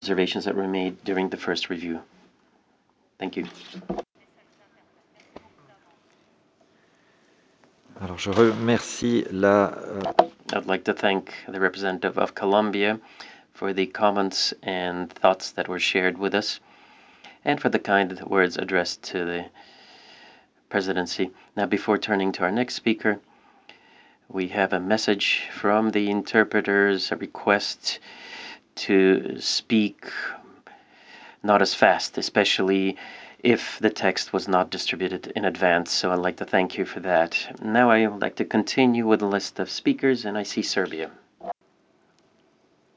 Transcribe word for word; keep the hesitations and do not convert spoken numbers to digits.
observations that were made during the first review. Thank you. Alors, je remercie la. I'd like to thank the representative of Colombia for the comments and thoughts that were shared with us, and for the kind words addressed to the presidency. Now, before turning to our next speaker, we have a message from the interpreters, a request to speak not as fast, especially if the text was not distributed in advance. So I'd like to thank you for that. Now I would like to continue with the list of speakers, and I see Serbia.